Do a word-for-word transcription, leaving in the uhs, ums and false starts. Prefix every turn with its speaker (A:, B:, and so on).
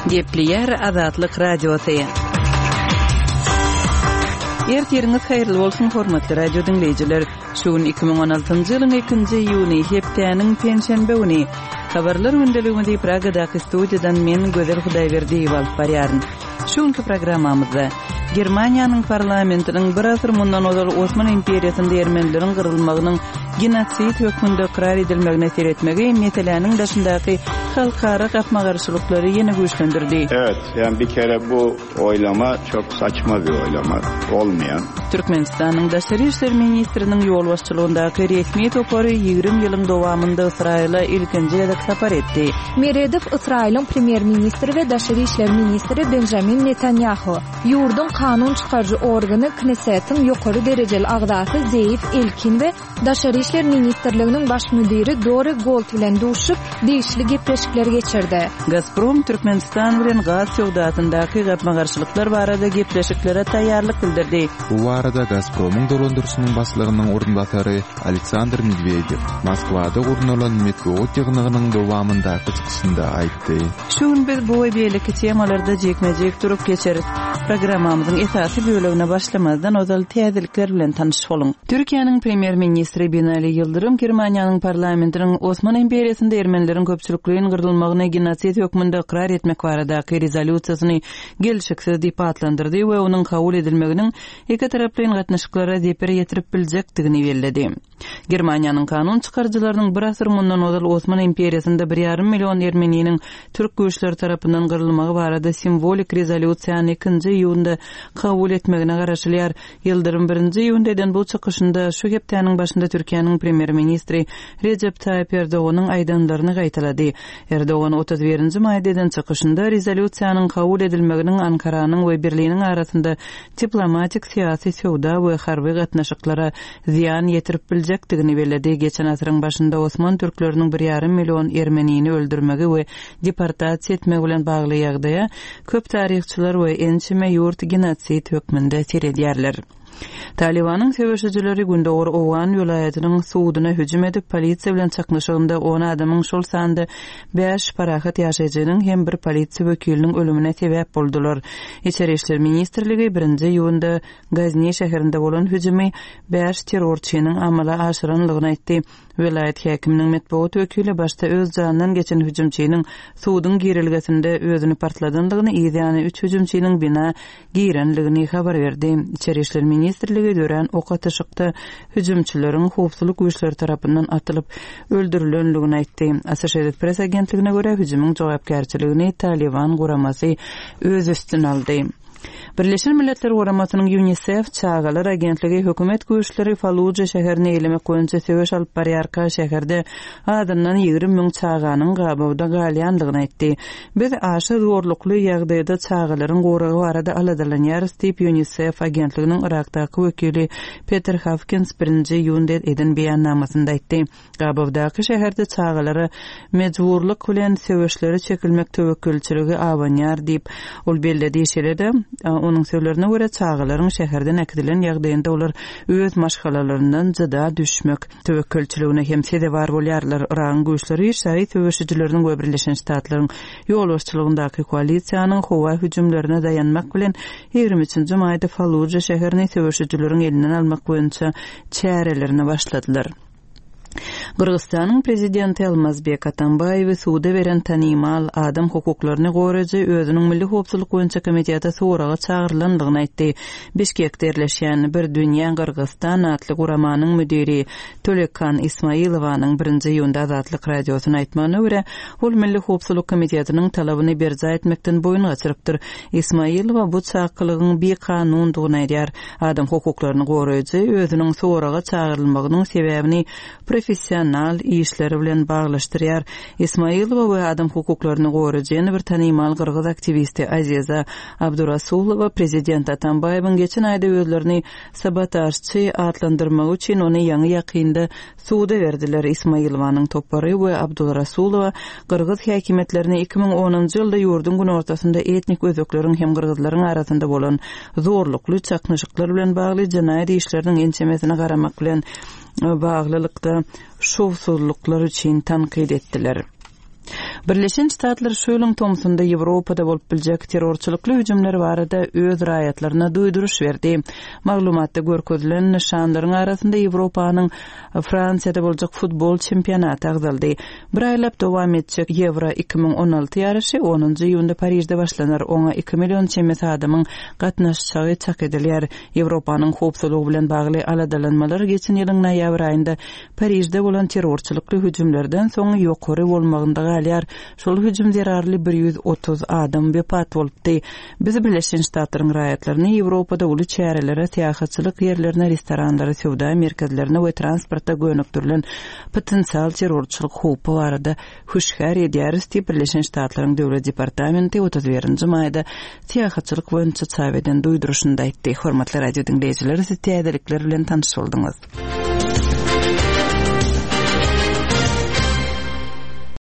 A: Gepleyer Azatlyk Radiosu. Ertiriniz hayırlı olsun hormatly radio dinleyijiler. Şuun iki bin on altıncı ýylyň ikinji iýuny hepdeniň pensiyonbe güni. Habarlar gündeliginde Pragadaky studiýadan men Gözel Hudaýberdiýew alyp barýaryn. Şuňky programmamyzda Germaniýanyň parlamentiniň bir asyr mundan ozal Osman imperiýasynda ermenileriň gyrylmagynyň genotsid hökmünde ikrar edilmegine seretmegi meseleniň daşyndaky halkara gapmagarçylyklary ýene güýçlendirdi.
B: Evet, yani bir kere bu oylama çok saçma bir oylama. Olmayan.
A: Türkmenistanyň Daşary işler ministriniň ýol başçylygyndaky resmi topary ýygrimi ýylyň dowamynda Israila ilkinji ýerek sapar etdi.
C: Meredev Israilyň premier ministri we Daşary işler ministri Benjamin Netanyahu ýurdun kanun çykarjy organy Knesset'in ýokary derejeli agdaty Zeif Elkin we Daşary işler ministrliginiň baş müdiri Dori Gold bilen duşup diýişli gepleşikler geçirdi.
A: Gazprom Türkmenistan bilen gaz sowdatyndaky gapmagarçylyklar barada gepleşiklere taýýarlyk bildirdi.
D: Bu arada Gazprom'un dolandırıcının başlığının orunbatary Aleksandr Medvedev Moskvada urnulan metbuat ýygnygynyň dowamyndaky çykyşynda aýtdy.
A: Şuň biz bu beýleki temalarda jekmejek durup geçeriz. Programmamyzyň esasy bölümine başlamazdan ozal täzelikler bilen tanışyp bolun. Türkiýanyň premier ministri Binali Yıldırım Germaniýanyň parlamentiniň Osman imperiýasynda ermenileriň köpçülikliginiň gyrylmagyna genotsid hökmünde ikrar etmek baradaky rezolýusiýasyny gelişiksiz diýip atlandyrdy we onuň kabul edilmeginiň iki taraplyň gatnaşyklara depere ýetirip biljekdigini bellädi. Germaniýanyň kanun çykarjylarynyň bir asyr mundan ozal Osman imperiýasynda bir ýarym million ermeniniň türk güýçleri tarapyndan gyrylmagy barada simbolik rezolýusiýany ikinji iýunda kabul etmegine garaşylýar. Yıldırım birinji iýundeden bu çykyşynda şu hepdeniň başynda Türkiýanyň premier ministri Recep Tayyip Erdoğanyň aýdanlaryny gaýtalady. Erdoğan otuz birinji maýdeden çykyşynda rezolýusiýanyň kabul edilmeginiň Ankaranyň we Berliniň arasynda diplomatik, siyasi, sowda we harby gatnaşyklara ziýan ýetirip biljekdigini bellädi. Geçen asyryň başynda Osman türkleriniň bir ýarym million ermenini öldürmegi we deportasiýa etmegi bilen bagly ýagdaýa köp taryhçylar we ençime ýurt genotsid hökmünde seredýärler. Talibanyň sebäpçileri Gündowur Owan ýolaýatynyň suwudyna hüjüm edip polisiýa bilen çaknaşygynda on adamyň şol sanda beş parahat ýaşaýjynyň hem bir polisiýa wekiliniň ölümine sebäp boldular. İçeri işler ministrligi birinji iýunda Gazny şäherinde bolan hüjümi beş terrorçynyň amala aşyranlygyny aýtdy. Vilayet häkiminiň metbuat wekili başda öz janynyň geçen hüjümçiniň suwudyň girilgesinde özüni partladanlygyny, ýa-ni üç hüjümçiniň bina girenligini habar berdi. İçeri işler ministrligi dören ok atışykda hüjümçileriň howpsuzlyk güýçleri tarapyndan atylyp öldürilenligini aýtdy. Associated Press agentligine görä hüjümüň jogapkärçiligini Taliban guramasy öz üstüne aldy. Birleşen Milletler Guramasynyň UNICEF çağalar agentligi hökümet güýçleri Falluja şäherini elemek goýunça sebäş alyp barýarka şäherde adamdan ýygrimi müň çağanyň gabawda galýanlygyny aýtdy. Biz aşy zorlukly ýagdaýda çağalaryň goragy barada aladalanýarys diýip UNICEF agentliginiň Irakdaky wekili Peter Hawkins birinji iýunda eden beýannamasynda aýtdy. Gabawdaky şäherde çağalary mejburlyk bilen sebäşleri çekilmek töwekkülçiligi awanýar diýip ol bellädi şeýle-de. Onun sözlerine göre çağalaryň şäherden äkidilen ýagdaýynda olar öz maşgalalaryndan jyda düşmek töwekkülçiligine hem sede bar bolýarlar. Iran güýçleri şäher töweşijileriniň we Birleşen Ştatlaryň ýol başçylygyndaky koalisiýanyň howa hüjümlerine dayanmak bilen ýygrimi üçinji maýda Falluja şäherini töweşijileriň elinden almak boýunça çärelerini başladylar. Kırgızstanyň prezidenti Almazbek Atambayew suwda beren tanymal adam hukuklaryny goraýjy özüniň milli howpsuzlyk boýunça komiteta soraga çağırylanyny aýtdy. Bişkekde yerleşýän Bir Dünýä Kırgızstan adly guramanyň müdiri Tölekan Ismailowanyň birinji iýunda Azatlyk radiosyna aýtmagyna görä, ol milli howpsuzlyk komitetiniň talabyny berza etmekden boyun gaçyrypdyr. Ismailowa bu çağkylygyň bir kanundygyny aýdýar. Adam hukuklaryny goraýjy özüniň soraga çağırylmagynyň sebäbini professional işleri bilen baglaşdyrýar. Ismailowa we adam hukuklaryny goraýjy bir tanymal Kırgız aktivisti Aziza Abdurrasulowa prezident Atambayewiň geçen aýda özlerini sabotajçy atlandyrmak üçin ony ýaňy ýakynda suwda berdiler. Ismailowanyň topary we Abdurrasulowa Kırgız häkimetlerini iki bin onunji ýylda ýurdun gün ortasynda etnik özökleriň hem kırgızlaryň arasynda bolan zorlukly çaknaşyklar bilen bagly jinaýat işleriniň ençemesine garamak bilen bağlılıkta şowsuzluklar üçin tankyd etdiler. Birleşen Ştatlar şöylüň Tomsonda Ýewropada bolup biljek terrorçylykly hüjümler barada öz raýatlaryna duýduruş berdi. Maglumatda görkezilen nişanlaryň arasynda Ýewropanyň Fransiýada boljak futbol çempionaty agzaldy. Bir aýlap dowam etjek Euro iki ming on alty ýaryşy onunjy iýunda Parijde başlanar. Oňa iki million çemesi adamyň gatnaşacagy çak edilýär. Ýewropanyň howpsuzlygy bilen bagly aladalanmalar geçen ýylyň noýabr aýynda Parijde bolan terrorçylykly hüjümlerden soň ýokary bolmagynda galýar. Şol hüjüm zerarly bir yüz otuz adam wepat bolupdy. Biz Birleşen Ştatlaryň raýatlaryny Ýewropada uly çärelere, täýatçylyk ýerlerine, restoranlara, sowda merkezlerine we transportda gönüktirilen potensial terrorçylyk howpy barada huşgar edýäris diýip Birleşen Ştatlaryň döwlet departamenti otuz birinji maýda täýatçylyk boýunça çap eden duýduruşynda aýtdy. Hormatly radio dinleýijiler, siz täzelikler bilen tanyş boldyňyz.